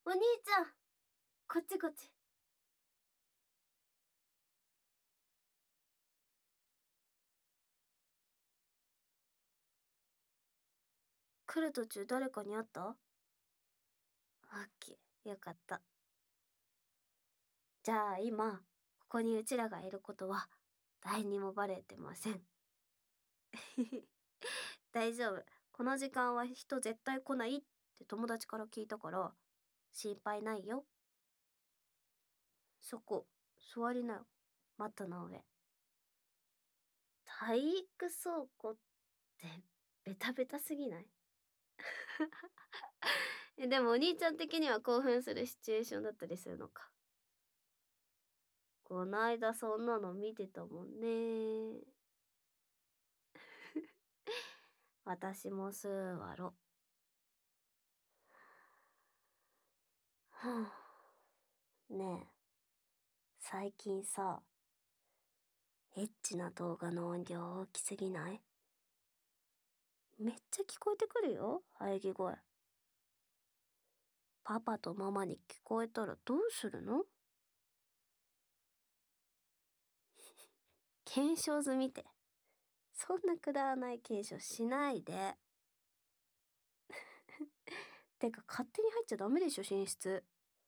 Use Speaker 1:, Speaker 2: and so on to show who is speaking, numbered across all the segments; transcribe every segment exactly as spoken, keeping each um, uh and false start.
Speaker 1: お兄ちゃん、こっちこっち。来る途中誰かに会った？オッケー、よかった。じゃあ今、ここにうちらがいることは、誰にもバレてません。大丈夫。この時間は人絶対来ないって友達から聞いたから、心配ないよ。そこ、座りなよ。マットの上。体育倉庫って、ベタベタすぎない？でもお兄ちゃん的には興奮するシチュエーションだったりするのか。こないだそんなの見てたもんね。私も座ろ。はあ、ねえ、最近さ、エッチな動画の音量大きすぎない？めっちゃ聞こえてくるよ、喘ぎ声。パパとママに聞こえたらどうするの？検証済みって。そんなくだらない検証しないで。てか勝手に入っちゃダメでしょ、寝室。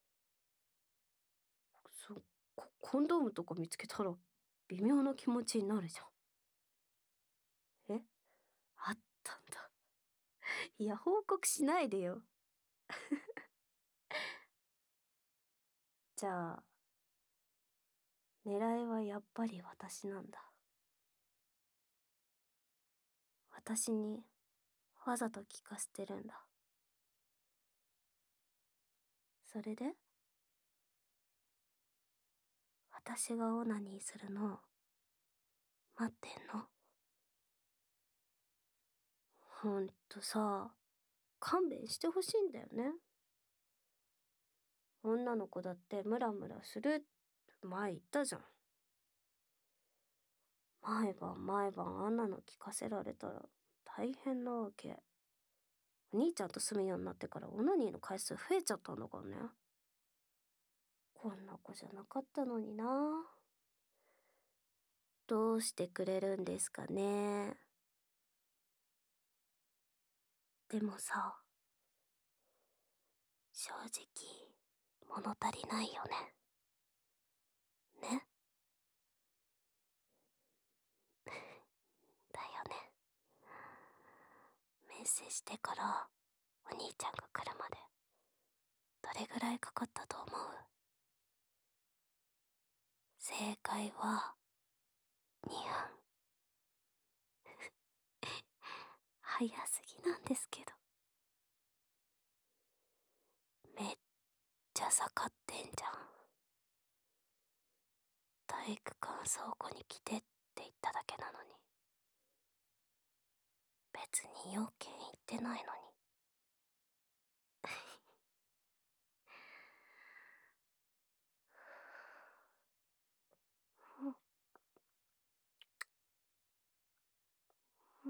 Speaker 1: そ、コ、コンドームとか見つけたら微妙な気持ちになるじゃん。え？あったんだ。いや、報告しないでよ。じゃあ、狙いはやっぱり私なんだ。私にわざと聞かせてるんだ。それで私がオナニーするのを待ってんの？ほんとさ、勘弁してほしいんだよね。女の子だってムラムラするって前言ったじゃん。毎晩毎晩あんなの聞かせられたら大変なわけ。お兄ちゃんと住むようになってからオナニーの回数増えちゃったんだからね。こんな子じゃなかったのにな。どうしてくれるんですかね。でもさ、正直物足りないよね。ね。だよね。メッセしてからお兄ちゃんが来るまでどれぐらいかかったと思う？正解はにふん。早すぎなんですけど。めっちゃ盛ってんじゃん。体育館倉庫に来てって言っただけなのに。別に要件言ってないのに。うん、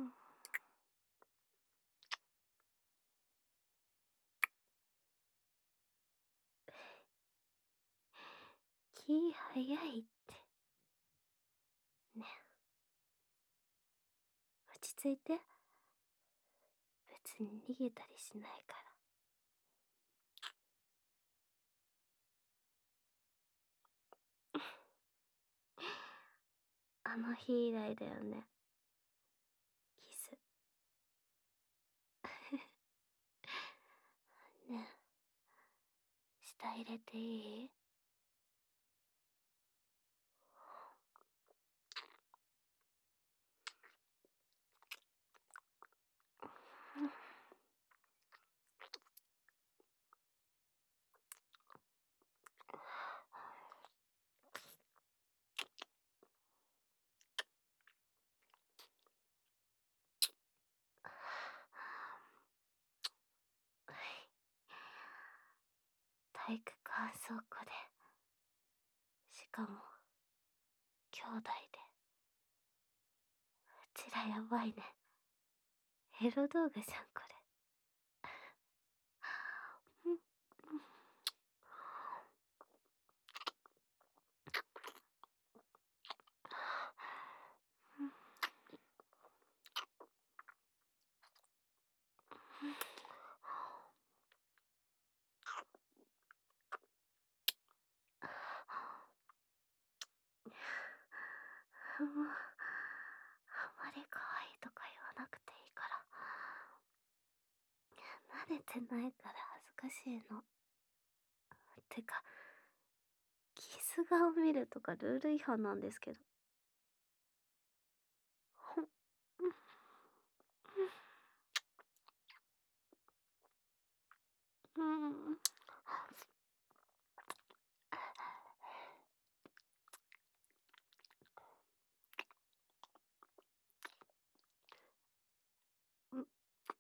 Speaker 1: 気早いって。ね。落ち着いて。別に逃げたりしないから。あの日以来だよね。キス。ねえ、舌入れていい？体育館倉庫で、しかも兄弟で。うちらやばいね。エロ動画じゃんこれ。 もう、あんまり可愛いとか言わなくていいから。慣れてないから恥ずかしいの。てか、キス顔見るとかルール違反なんですけど。ほん、うん、うん、うん、うん、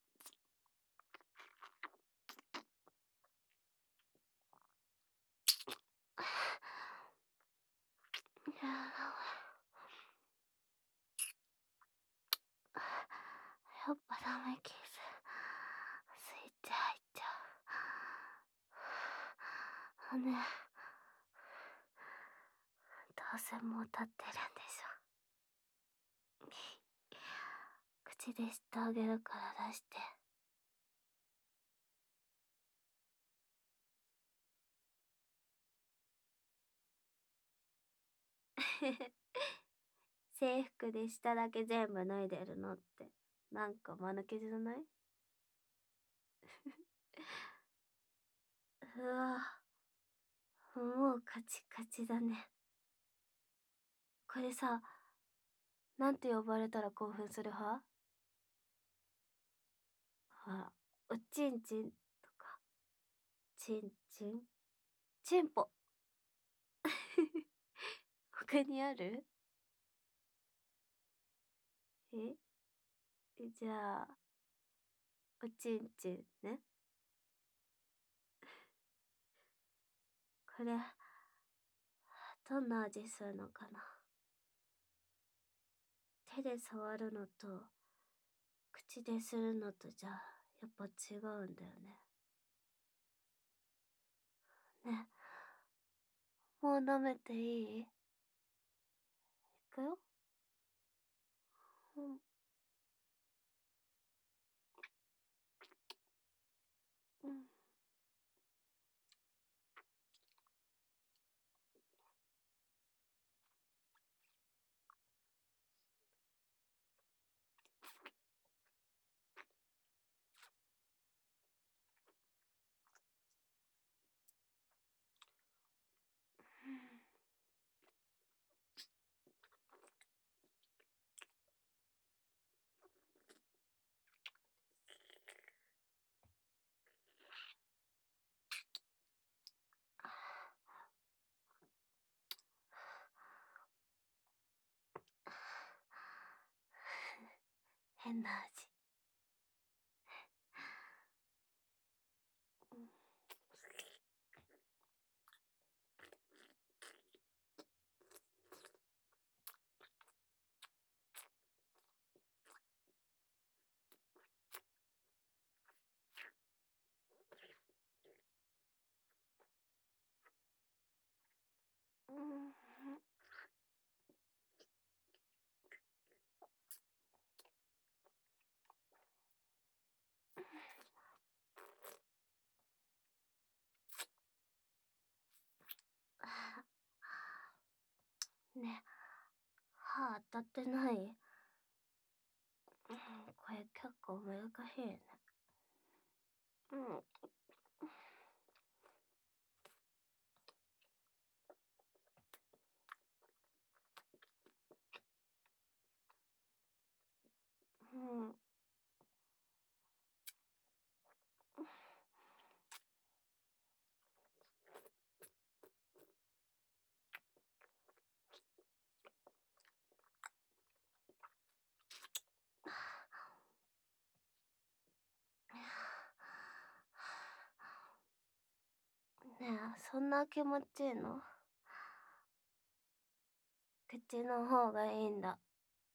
Speaker 1: やっぱダメキス。スイッチ入っちゃう。ね、どうせもう立ってるんでしょ。口でしてあげるから出して。制服で下だけ全部脱いでるのって、なんか間抜けじゃない？うわ、もうカチカチだね。これさ、なんて呼ばれたら興奮する派？ほら、おちんちんとか、ちんちん、ちんぽ。他にある？えじゃあ、おちんちんね。これ、どんな味するのかな？手で触るのと、口でするのとじゃ、やっぱ違うんだよね。ね、もう舐めていい？いくよ。うん。うん。変な味。うん。うん。ね、歯当たってない？うん、これ結構難しいね。うん。うん。ねえ、そんな気持ちいいの？口の方がいいんだ。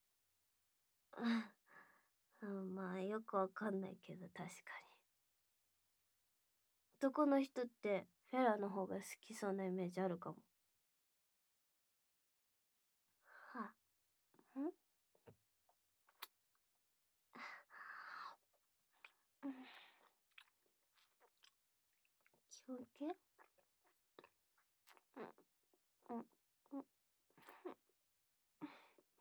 Speaker 1: うん、まあよくわかんないけど確かに。男の人ってフェラの方が好きそうなイメージあるかも。は、ん、うん、気をけ、うん、うん、うん、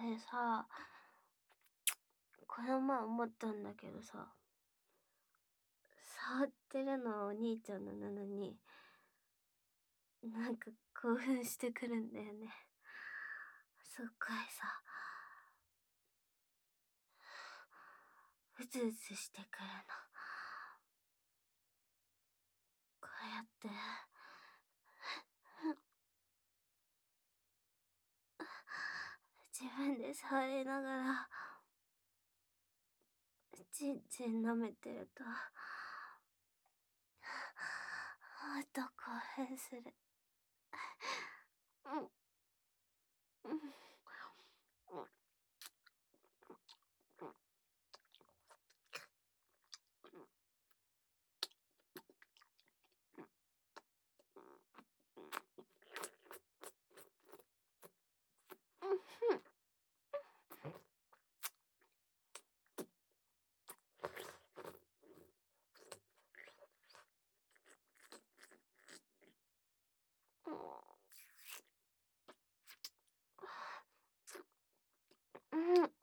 Speaker 1: れさ、この前思ったんだけどさ、触ってるのはお兄ちゃんのなのに、なんか興奮してくるんだよね。そっかいさ、うずうずしてくるの。こうやって、自分で触りながら、ちんちん舐めてると、もっと興奮する。うん、うん、うん、うん、うん、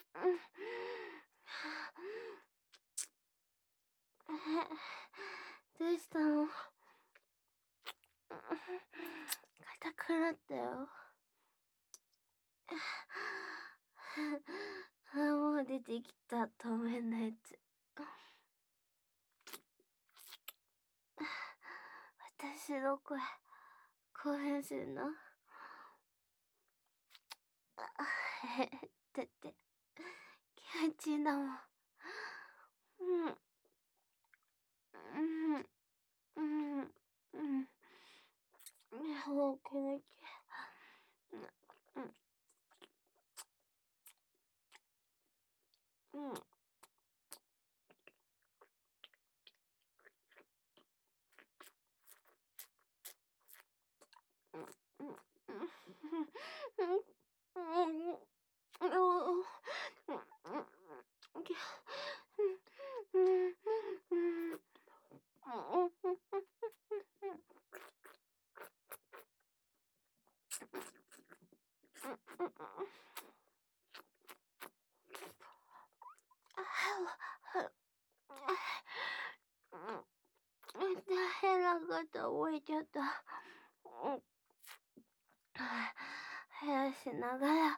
Speaker 1: どうしたの？硬くなったよ。あ、もう出てきた、透明なやつ。私の声、興奮するの？だって、気持ちいいんだもん。うん、うん、うん、うん。もう気持ちいい。うん、うん、うん。変なこと覚えちゃった。減らしながら、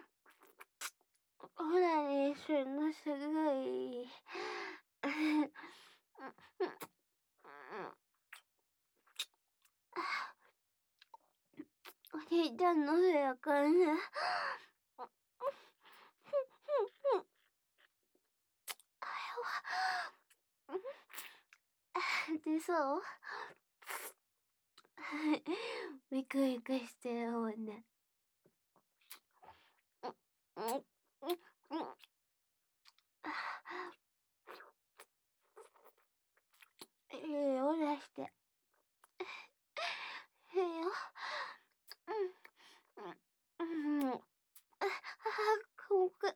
Speaker 1: オナニーするのすごいいい。お兄ちゃんのせやからね。で、そう？ビクビクしてるもんね。いいよ、出して。いいよ。うん。うん。あ、こく。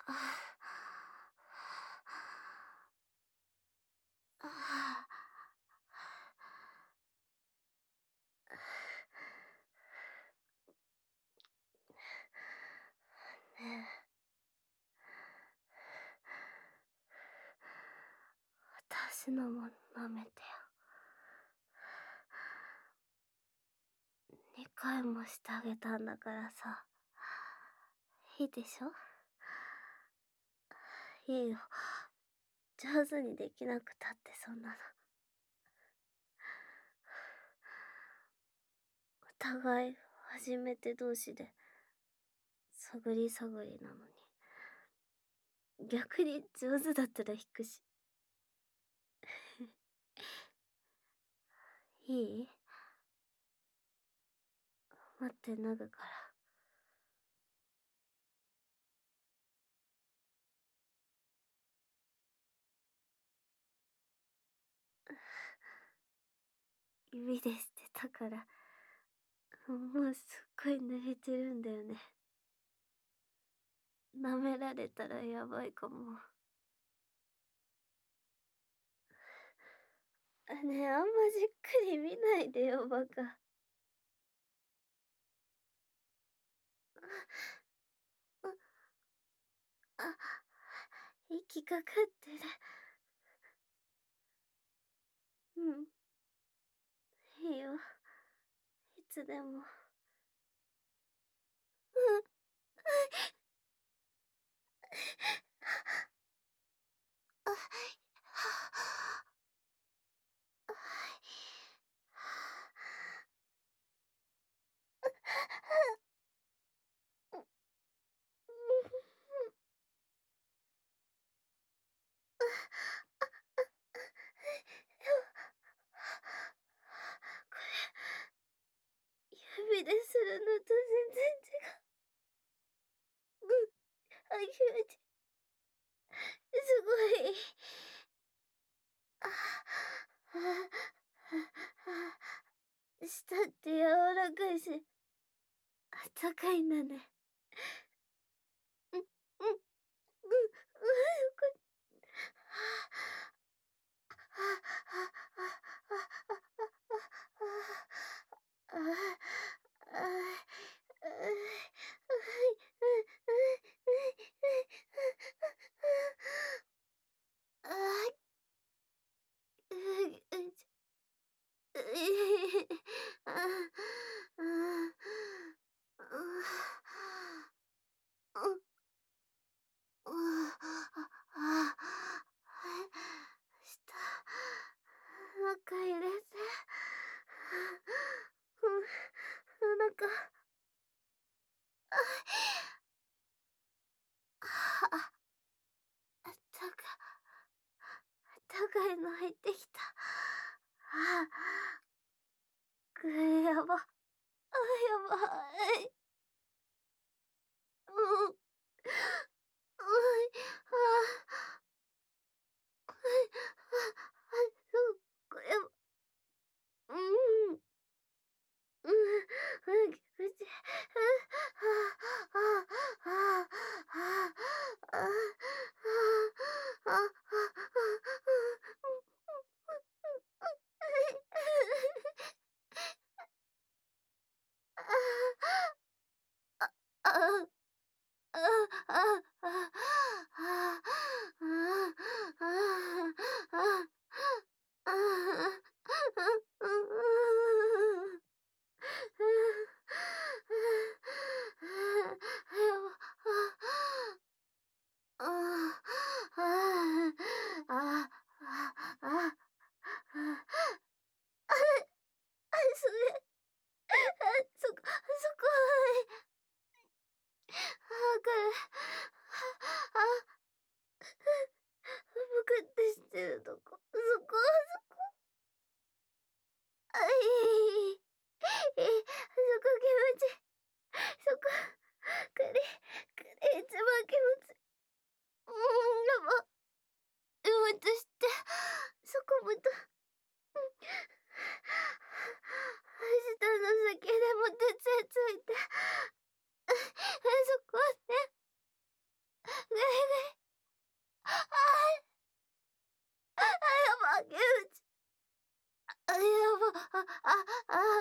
Speaker 1: ねえ、私のも舐めてよ。にかいもしてあげたんだからさ。いいでしょ？いいよ。上手にできなくたってそんなの。お互い初めて同士で探り探りなのに。逆に上手だったら引くし。いい？待って脱ぐから。指でしてたから、もうすっごい濡れてるんだよね。舐められたらやばいかも。ねえ、あんまじっくり見ないでよ、バカ。あ、息かかってる。うん。いいよ。いつでも。うん。あ、指でするのと全然違う。うん、初めて。すごい。あ、舌って柔らかいし、あったかいんだね。うん、うん、うん、うん、よかった中入れて。うん、なんか、あ、あったか、あったかいの入ってきた。あ、くれやば。あ、やばい。うん。うん。ああ。はい。あ、はい、そう、これは、うん。うん、うん、うち、うん、はあ、はあ、はあ、はあ、はあ、はあ、はあ、はあ、はあ、ああ、ああ、ああ、それ、そこ、そこ、わかる。あ、ぷくってしてるとこ、そこ、そこ、あ、いい、いい、いい、そこ気持ちいい。そこ、くり、くり、一番気持ちいい。うーん、やば。もっとして、そこもっと、うん、初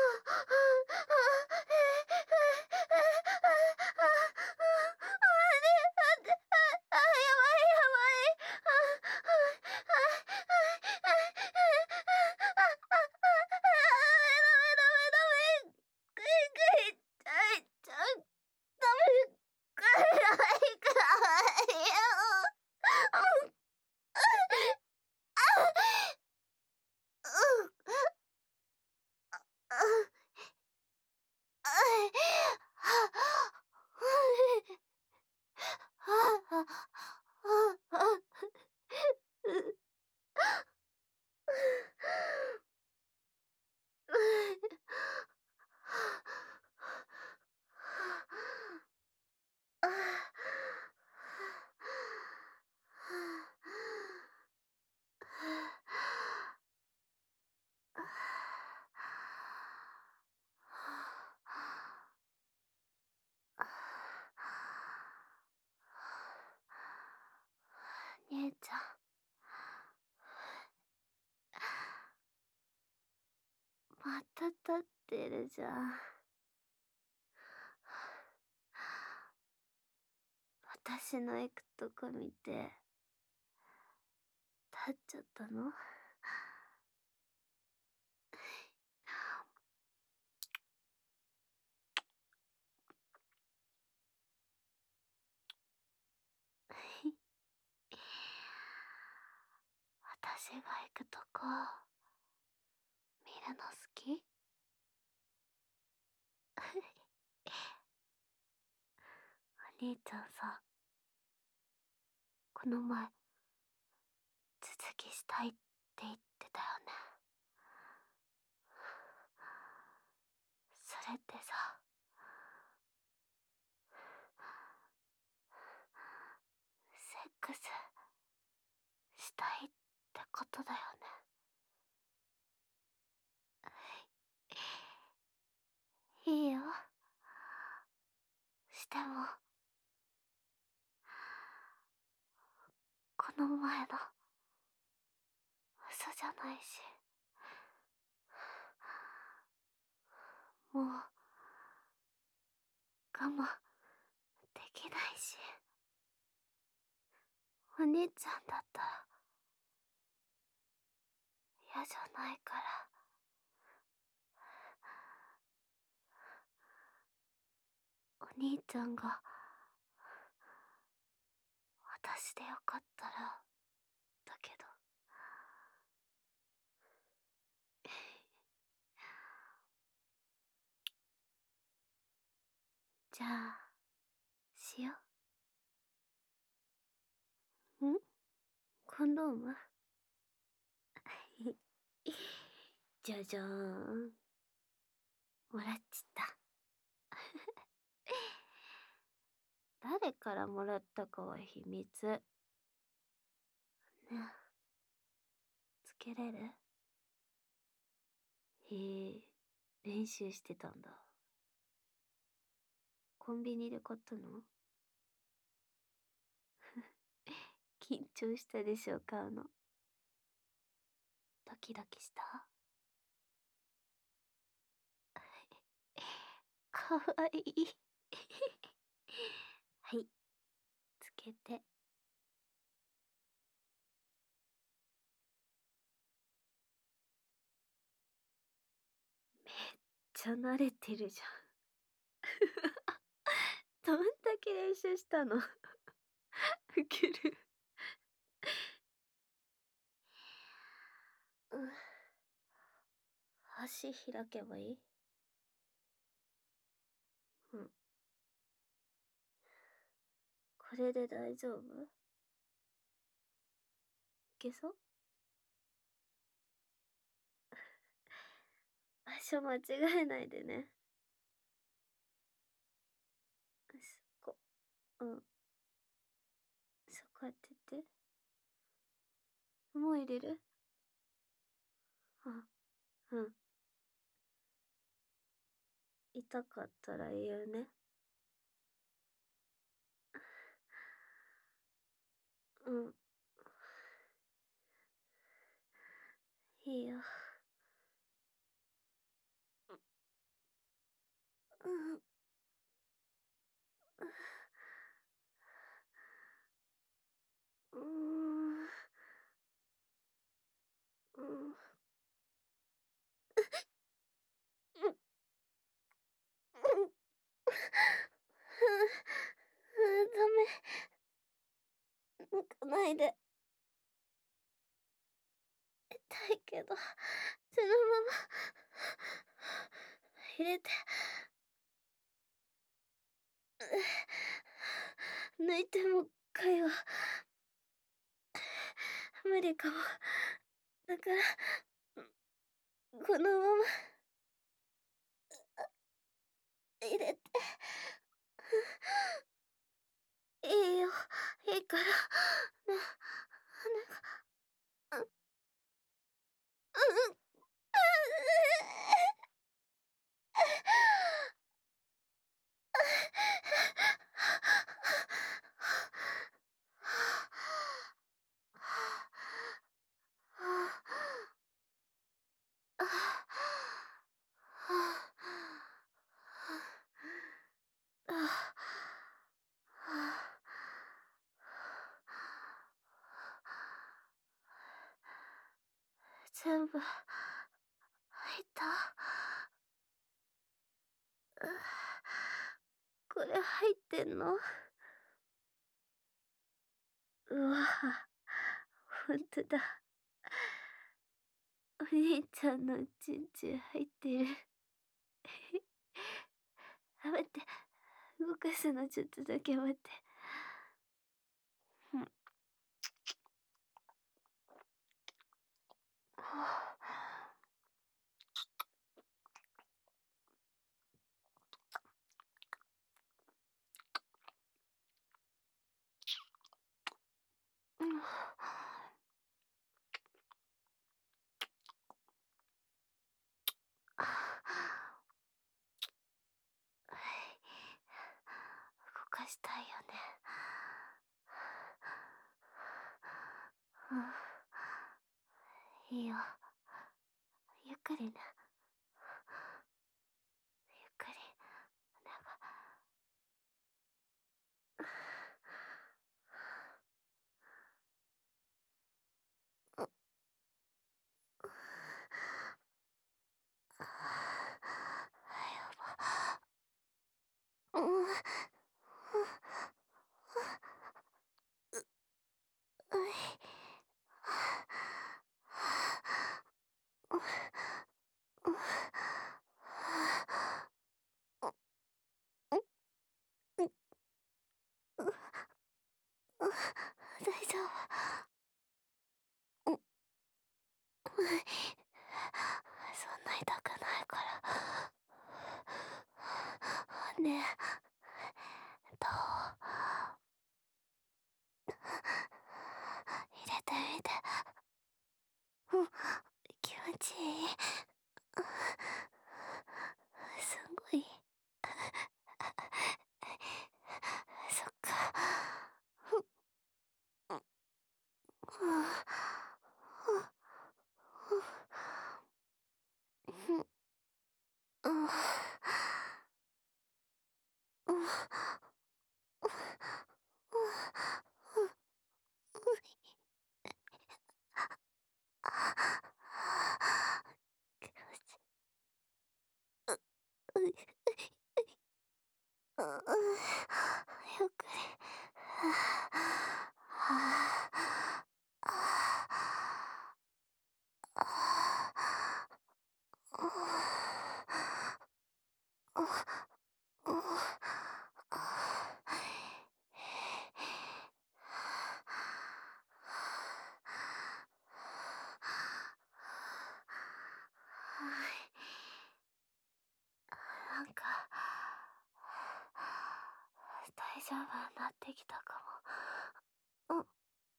Speaker 1: 姉ちゃん、また立ってるじゃん。私の行くとこ見て立っちゃったの？私が行くとこ見るの好き？お兄ちゃんさ、この前続きしたいって言ってたよね。それってさ、セックスしたいってことだよね。いいよ、してもこの前の嘘じゃないし、もう我慢できないし、お兄ちゃんだったら嫌じゃないから。お兄ちゃんが私でよかったらだけど。じゃあしよう。ん？コンドーム？じゃじゃーん、もらっちった。誰からもらったかは秘密ね。つけれる？へえ、練習してたんだ。コンビニで買ったの？緊張したでしょ、買うの。ドキドキした？かわいい。はい、つけて。めっちちゃ慣れてるじゃん。どんだけ練習したの？ウケる。うん。足開けばいい？うん。これで大丈夫？いけそう？場所間違えないでね。そこ。うん。そこ当てて。もう入れる？あ、うん。痛かったら言うね。うん。いいよ。うん。うーん。うん。うん。うん。ダメ。抜かないで。痛いけど、そのまま入れて。抜いてもかよ。無理かも。だから、このまま入れて。いいよ、いいから。ね、お願い。うん。うん。全部入った？これ入ってんの？うわ、ほんとだ。お兄ちゃんのチンチン入ってる。待って、動かすのちょっとだけ待って。うん。うん。動かしたいよね。うん。いいよ。ゆっくりね。ゆっくり。なんか。うん。やば。うん。うい。大丈夫。そんな痛くないから。ねえ、どう？入れてみて。うん、気持ちいい。すごい。そっか。うん。 ゆっくり。なんか大丈夫になってきたかも。うん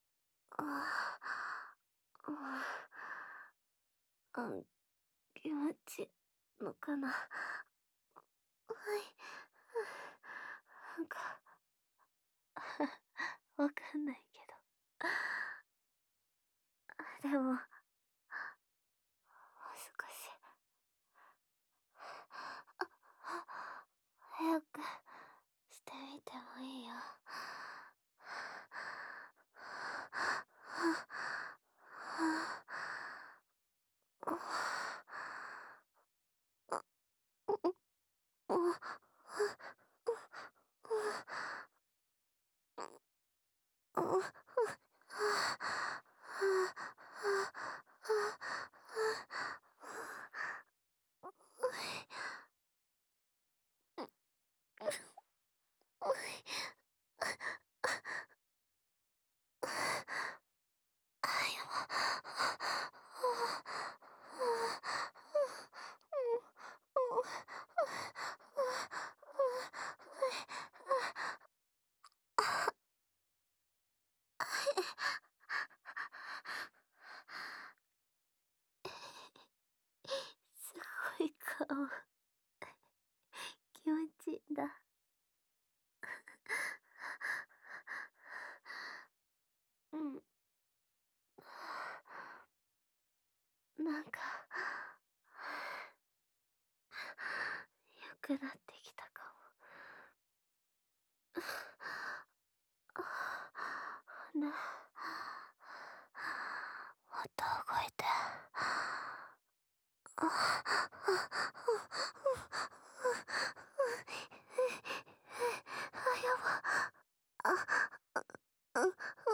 Speaker 1: うん、気持ちいいのかな。はい。なんかわかんないけど、でももう少し早くしてみてもいいよ。すごい顔。気持ちいいんだ。うん。なんか良くなってきたかも。ね、もっと動いて。やば。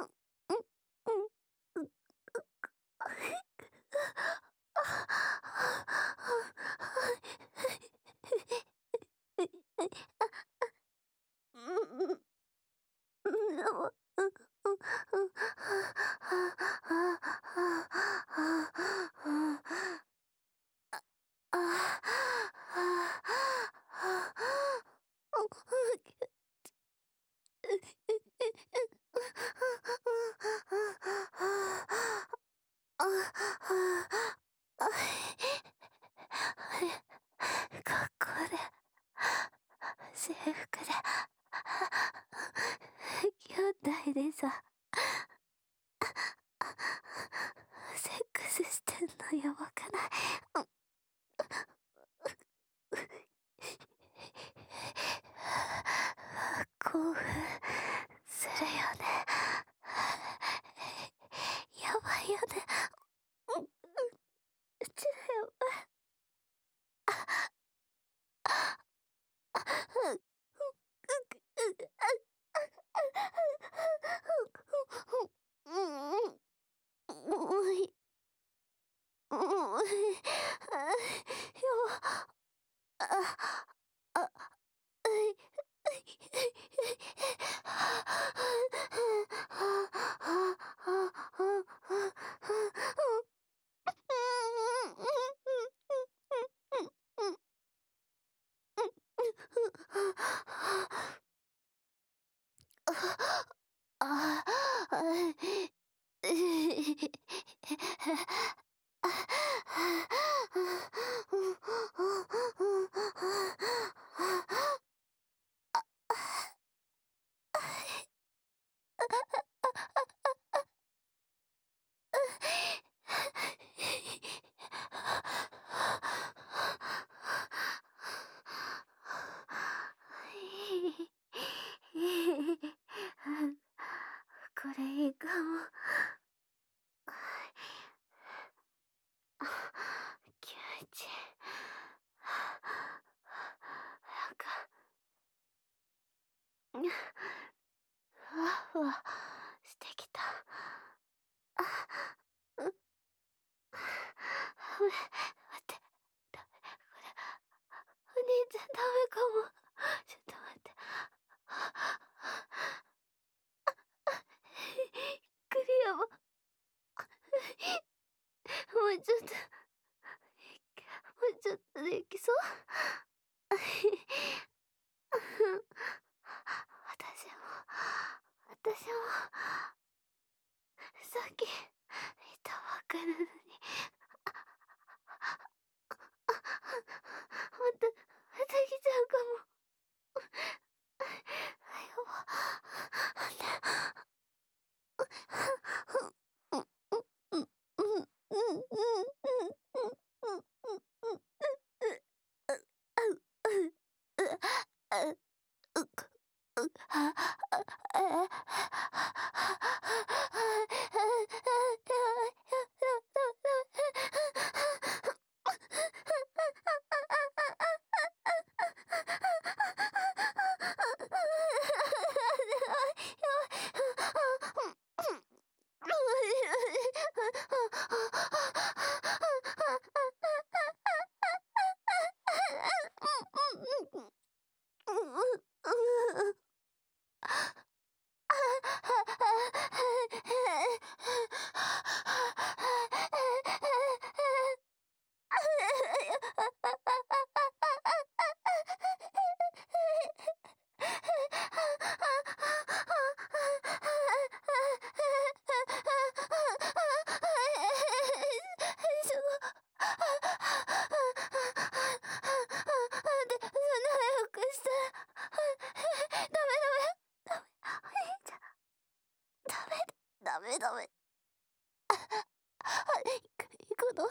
Speaker 1: 学校で制服で兄弟でさセックスしてんのやばくない？興奮するよね。やばいよね。うちらやばい。あふわしてきた。あ、う、待って、ダメ、これ、お兄ちゃんダメかも。ちょっと待って。クリアも、もうちょっと、もうちょっとできそう。私も、私も、さっき、いたばっかなのに。また、また来ちゃうかも。やダメダメ。行く行くの行くの行くの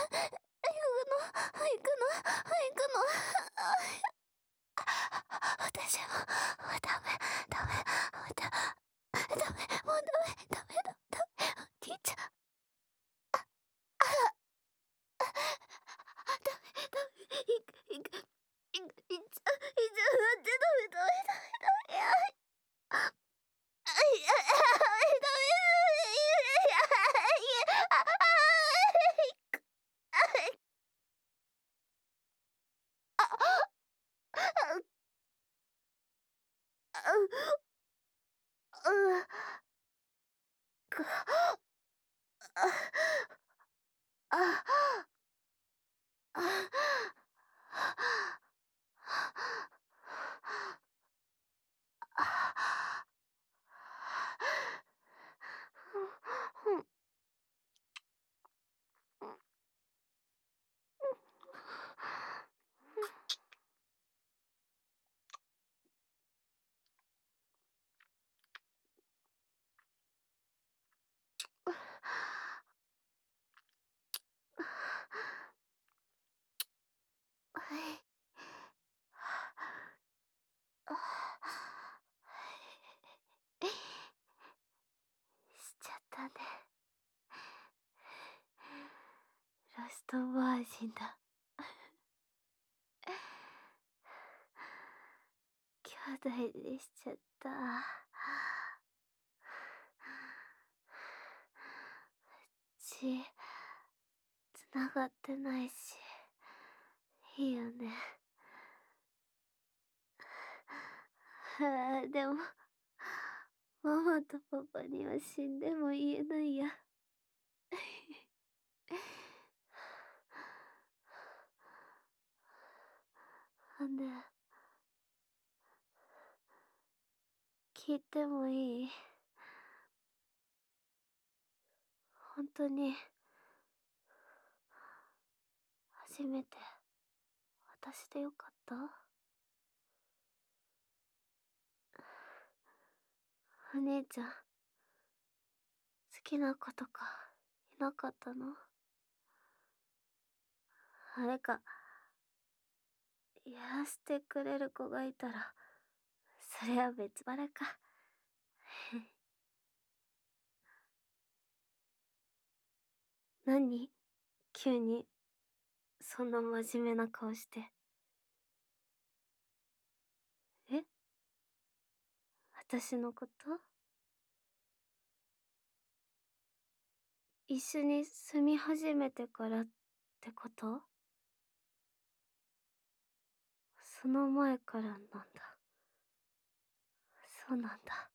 Speaker 1: 行くの。私ももうダメダメもうダメダメもうダメダメだダメお兄ちゃん。ダメダメ行く行く行く行っちゃう行っちゃうなんてダメダメダメダメ。いやあいやダメダメ。いやいやあああああうくあああしちゃったね。ラストバージンだ。兄弟でしちゃった。血つながってないしいいよね。ああでもママとパパには死んでも言えないや。ほんで聞いてもいい？本当に初めて私でよかった？お姉ちゃん好きな子とかいなかったの？あれかやらせてくれる子がいたらそれは別腹か。何急にそんな真面目な顔して。え？私のこと？ 一緒に住み始めてからってこと？その前からなんだ。そうなんだ。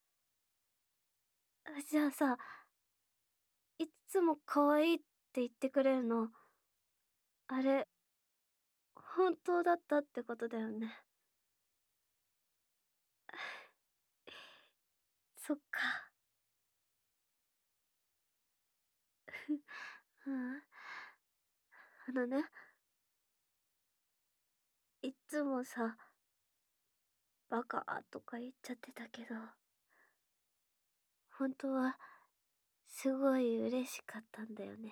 Speaker 1: じゃあさ、いつも可愛いって言ってくれるの、あれ、本当だったってことだよね。そっか。うん。あのね、いっつもさ、バカとか言っちゃってたけど、本当は、すごい嬉しかったんだよね。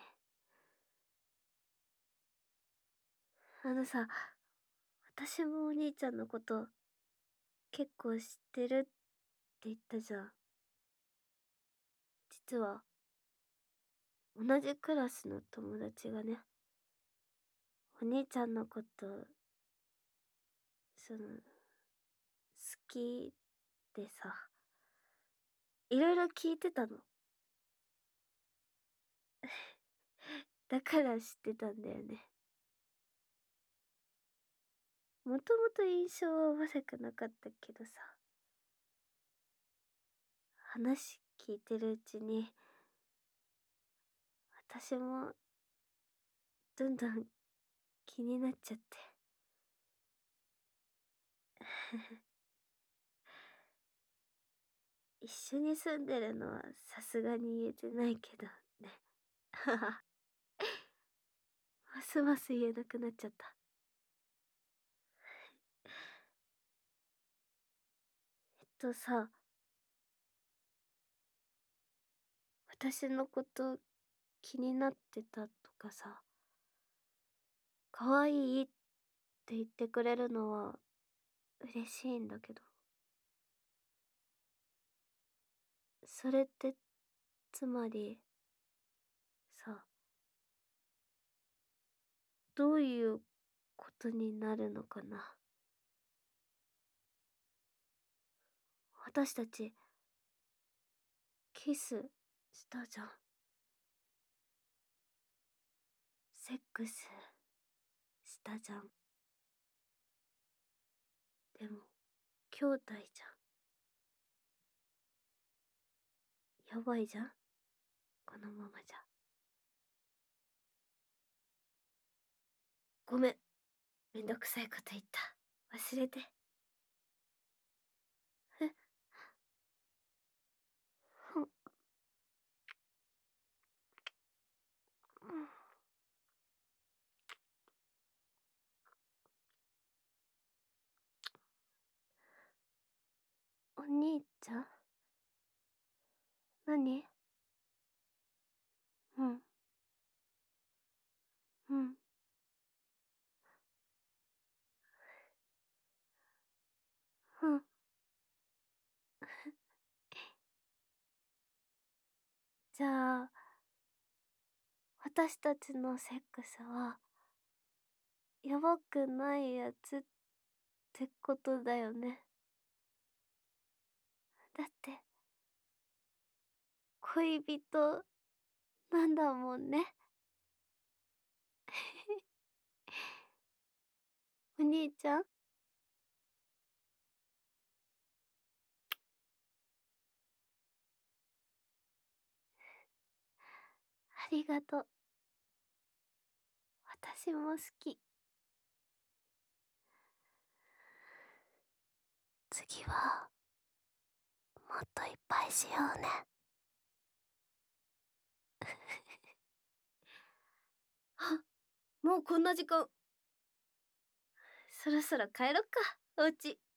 Speaker 1: あのさ、私もお兄ちゃんのこと結構知ってるって言ったじゃん。実は、同じクラスの友達がね、お兄ちゃんのこと、その、好きでさ、いろいろ聞いてたの。だから知ってたんだよね。もともと印象は悪くなかったけどさ、話聞いてるうちに、私も、どんどん気になっちゃって。一緒に住んでるのはさすがに言えてないけどね。ますます言えなくなっちゃった。えっとさ、私のこと気になってたとかさ、可愛いって言ってくれるのは嬉しいんだけど、それってつまりさ、どういうことになるのかな。私たちキスしたじゃん。セックスしたじゃん。でも兄弟じゃん。やばいじゃん、このままじゃ。ごめん、めんどくさいこと言った。忘れて。え、うん、お兄ちゃん？何？うん。うん。うん。じゃあ、私たちのセックスは、やばくないやつってことだよね。だって、恋人なんだもんね。お兄ちゃん、ありがとう。私も好き。次は、もっといっぱいしようね。あ、もうこんな時間。そろそろ帰ろっか、お家。